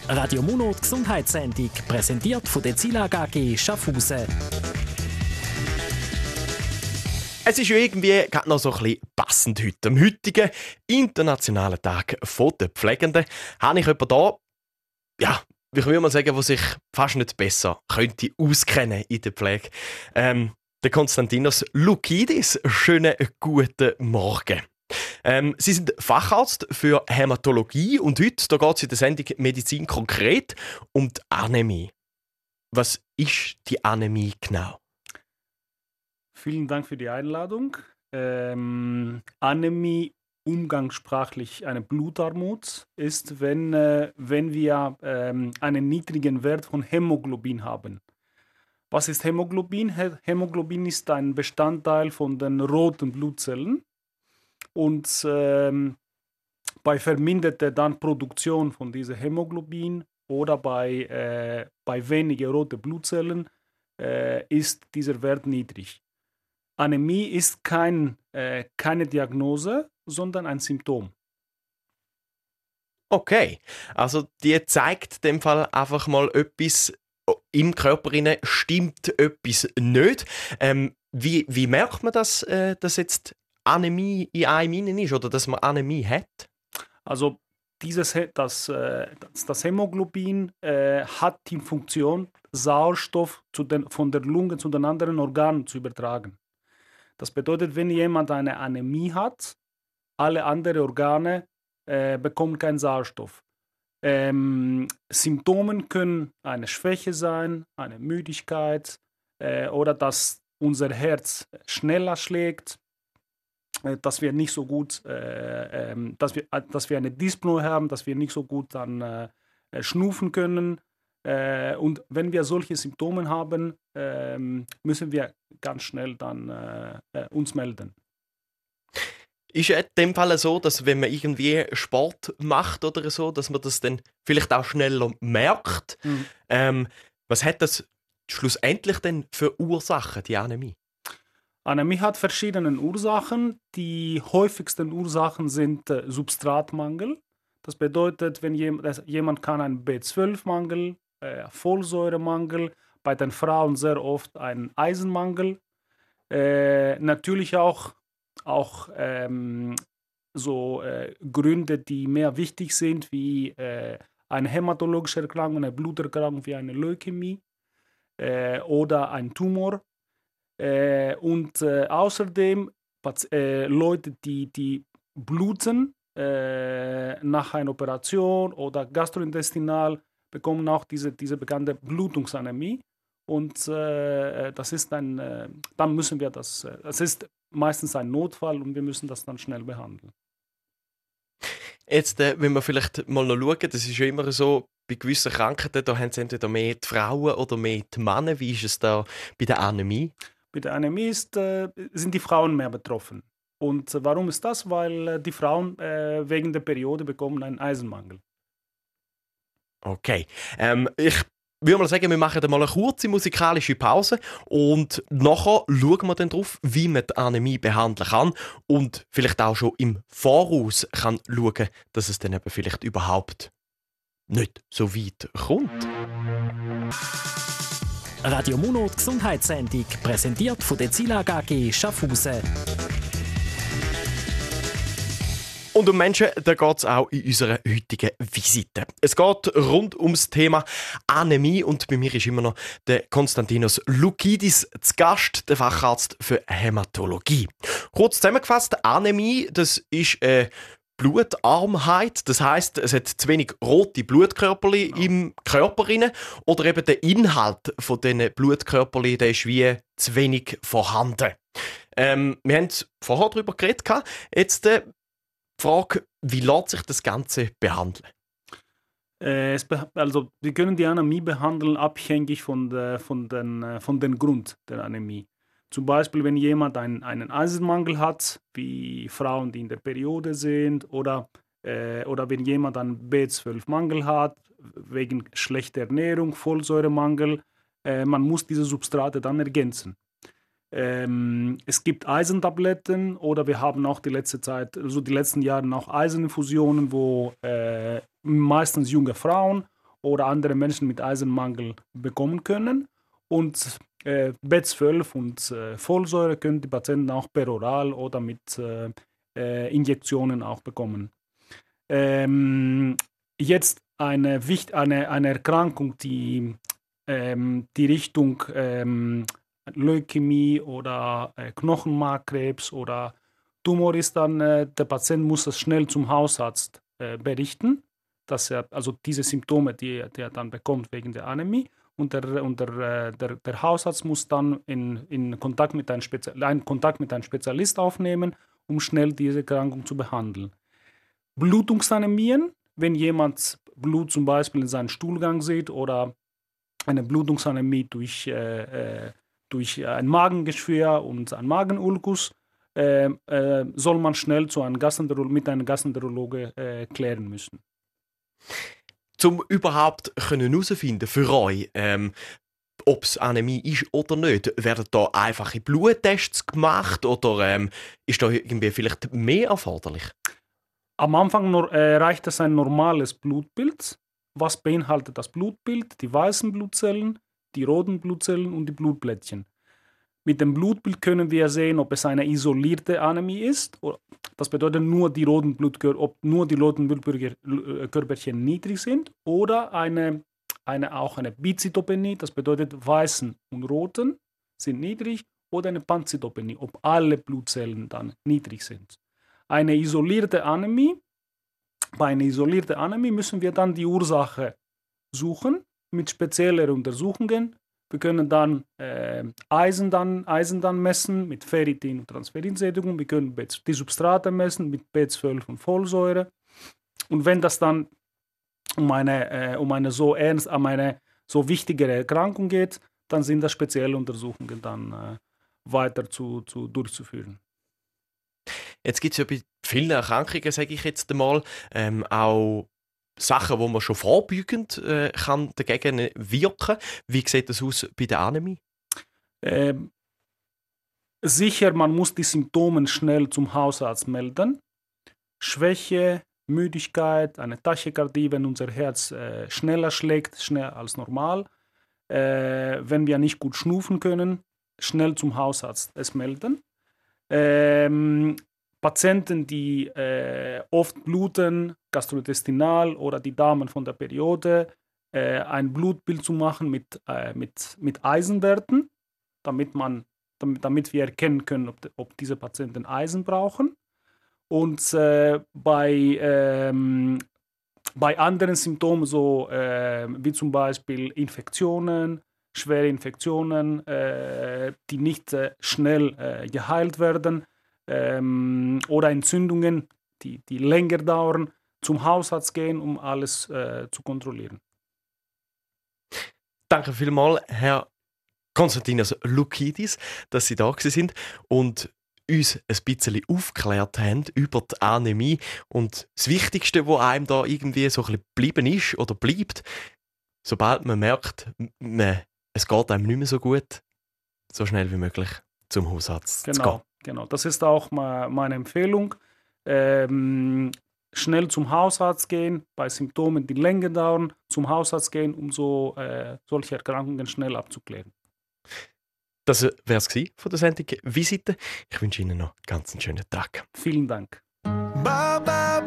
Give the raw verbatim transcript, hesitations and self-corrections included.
Radio Mono, die Gesundheitssendung, präsentiert von der Zillag A G Schaffhausen. Es ist ja irgendwie gerade noch so ein bisschen passend heute. Am heutigen Internationalen Tag der Pflegenden habe ich jemanden da, ja, ich würde mal sagen, der sich fast nicht besser könnte auskennen in der Pflege. Ähm, der Konstantinos Loukidis. Schönen guten Morgen. Ähm, Sie sind Facharzt für Hämatologie und heute da geht es in der Sendung Medizin konkret um die Anämie. Was ist die Anämie genau? Vielen Dank für die Einladung. Ähm, Anämie, umgangssprachlich eine Blutarmut, ist, wenn, äh, wenn wir ähm, einen niedrigen Wert von Hämoglobin haben. Was ist Hämoglobin? Hämoglobin ist ein Bestandteil von den roten Blutzellen. Und ähm, bei verminderter dann Produktion von diesem Hämoglobin oder bei, äh, bei weniger rote Blutzellen äh, ist dieser Wert niedrig. Anämie ist kein, äh, keine Diagnose, sondern ein Symptom. Okay, also die zeigt in dem Fall einfach mal etwas im Körper rein, stimmt etwas nicht. Ähm, wie, wie merkt man das, äh, dass jetzt Anämie in einem innen ist oder dass man Anämie hat? Also dieses, das, das, das Hämoglobin äh, hat die Funktion, Sauerstoff zu den, von der Lunge zu den anderen Organen zu übertragen. Das bedeutet, wenn jemand eine Anämie hat, alle anderen Organe äh, bekommen keinen Sauerstoff. Ähm, Symptome können eine Schwäche sein, eine Müdigkeit äh, oder dass unser Herz schneller schlägt, äh, dass wir nicht so gut, äh, äh, dass wir, dass wir eine Dyspnoe haben, dass wir nicht so gut dann äh, schnufen können. Äh, und wenn wir solche Symptome haben, äh, müssen wir ganz schnell dann äh, uns melden. Ist es in dem Fall so, dass wenn man irgendwie Sport macht oder so, dass man das dann vielleicht auch schneller merkt? Mhm. Ähm, was hat das schlussendlich denn für Ursachen, die Anämie? Anämie hat verschiedene Ursachen. Die häufigsten Ursachen sind äh, Substratmangel. Das bedeutet, wenn jemand, jemand kann einen B zwölf Mangel, äh, Folsäuremangel, bei den Frauen sehr oft einen Eisenmangel. Äh, natürlich auch Auch ähm, so äh, Gründe, die mehr wichtig sind, wie äh, eine hämatologische Erkrankung, eine Bluterkrankung wie eine Leukämie äh, oder ein Tumor. Äh, und äh, außerdem äh, Leute, die, die bluten äh, nach einer Operation oder gastrointestinal, bekommen auch diese, diese bekannte Blutungsanämie. Und äh, das ist ein, äh, dann müssen wir das, äh, das ist meistens ein Notfall und wir müssen das dann schnell behandeln. Jetzt, äh, wenn wir vielleicht mal noch schauen, das ist ja immer so, bei gewissen Krankheiten, da haben sie entweder mehr die Frauen oder mehr die Männer. Wie ist es da bei der Anämie? Bei der Anämie ist, äh, sind die Frauen mehr betroffen. Und äh, warum ist das? Weil äh, die Frauen äh, wegen der Periode bekommen einen Eisenmangel. Okay, ähm, ich Ich würde mal sagen, wir machen dann mal eine kurze musikalische Pause und nachher schauen wir dann drauf, wie man die Anämie behandeln kann und vielleicht auch schon im Voraus kann schauen, dass es dann eben vielleicht überhaupt nicht so weit kommt. Radio Mono, die Gesundheitssendung, präsentiert von der Zillag A G Schaffhausen. Und um Menschen, da geht es auch in unserer heutigen Visite. Es geht rund ums Thema Anämie und bei mir ist immer noch der Konstantinos Loukidis zu Gast, der Facharzt für Hämatologie. Kurz zusammengefasst, Anämie, das ist eine Blutarmheit, das heisst, es hat zu wenig rote Blutkörperchen Genau. im Körper drin, oder eben der Inhalt von diesen Blutkörperchen, der ist wie zu wenig vorhanden. Ähm, wir haben vorher darüber geredet. Jetzt äh, die Frage, wie lässt sich das Ganze behandeln? Äh, es beh- also wir können die Anämie behandeln, abhängig von, der, von, den, äh, von dem Grund der Anämie. Zum Beispiel, wenn jemand ein, einen Eisenmangel hat, wie Frauen, die in der Periode sind, oder, äh, oder wenn jemand einen B zwölf Mangel hat, wegen schlechter Ernährung, Folsäuremangel, äh, man muss diese Substrate dann ergänzen. Ähm, es gibt Eisentabletten oder wir haben auch die letzte Zeit, also die letzten Jahre auch Eiseninfusionen, wo äh, meistens junge Frauen oder andere Menschen mit Eisenmangel bekommen können. Und äh, B zwölf und äh, Folsäure können die Patienten auch peroral oder mit äh, äh, Injektionen auch bekommen. Ähm, jetzt eine, eine, eine Erkrankung, die ähm, die Richtung ähm, Leukämie oder äh, Knochenmarkkrebs oder Tumor ist, dann äh, der Patient muss das schnell zum Hausarzt äh, berichten, dass er also diese Symptome, die, die er dann bekommt wegen der Anämie, und der, und der, der, der Hausarzt muss dann in, in Kontakt mit einem Spezial, einen Kontakt mit einem Spezialist aufnehmen, um schnell diese Erkrankung zu behandeln. Blutungsanämien, wenn jemand Blut zum Beispiel in seinem Stuhlgang sieht oder eine Blutungsanämie durch, äh, äh, durch ein Magengeschwür und ein Magenulkus, äh, äh, soll man schnell zu einem Gastroenterolo- mit einem Gastroenterologe äh, klären müssen. Um überhaupt herauszufinden für euch, ähm, ob es Anämie ist oder nicht, werden da einfache Bluttests gemacht oder ähm, ist da irgendwie vielleicht mehr erforderlich? Am Anfang nur, äh, reicht es ein normales Blutbild. Was beinhaltet das Blutbild? Die weißen Blutzellen, die roten Blutzellen und die Blutplättchen. Mit dem Blutbild können wir sehen, ob es eine isolierte Anämie ist. Das bedeutet nur die roten Blutkör- ob nur die roten Blutkörperchen niedrig sind oder eine, eine, auch eine Bizytopenie, das bedeutet weißen und roten sind niedrig, oder eine Panzytopenie, ob alle Blutzellen dann niedrig sind. Eine isolierte Anämie, bei einer isolierten Anämie müssen wir dann die Ursache suchen mit speziellen Untersuchungen. Wir können dann äh, Eisen, dann Eisen dann messen mit Ferritin und Transferinsättigung. Wir können die Substrate messen mit B zwölf und Folsäure. Und wenn das dann um eine, äh, um eine so ernst, um eine so wichtigere Erkrankung geht, dann sind das spezielle Untersuchungen dann äh, weiter zu, zu, durchzuführen. Jetzt gibt es ja bei vielen Erkrankungen, sage ich jetzt einmal, ähm, auch Sachen, wo man schon vorbeugend äh, kann dagegen wirken. Wie sieht das aus bei der Anämie? Ähm, sicher, man muss die Symptome schnell zum Hausarzt melden. Schwäche, Müdigkeit, eine Tachykardie, wenn unser Herz äh, schneller schlägt, schneller als normal. Äh, wenn wir nicht gut schnaufen können, schnell zum Hausarzt es melden. Ähm, Patienten, die äh, oft bluten, gastrointestinal oder die Damen von der Periode, äh, ein Blutbild zu machen mit, äh, mit, mit Eisenwerten, damit, man, damit, damit wir erkennen können, ob, ob diese Patienten Eisen brauchen. Und äh, bei, ähm, bei anderen Symptomen, so äh, wie zum Beispiel Infektionen, schwere Infektionen, äh, die nicht äh, schnell äh, geheilt werden, ähm, oder Entzündungen, die, die länger dauern, zum Hausarzt gehen, um alles äh, zu kontrollieren. Danke vielmals, Herr Konstantinos Loukidis, dass Sie da sind und uns ein bisschen aufgeklärt haben über die Anämie. Und das Wichtigste, was einem da irgendwie so ein bisschen geblieben ist oder bleibt, sobald man merkt, man, es geht einem nicht mehr so gut, so schnell wie möglich zum Hausarzt genau, zu gehen. Genau, das ist auch meine Empfehlung. Ähm, schnell zum Hausarzt gehen, bei Symptomen, die länger dauern, zum Hausarzt gehen, um so äh, solche Erkrankungen schnell abzuklären. Das wäre es von der Sendung Visite. Ich wünsche Ihnen noch einen ganz schönen Tag. Vielen Dank.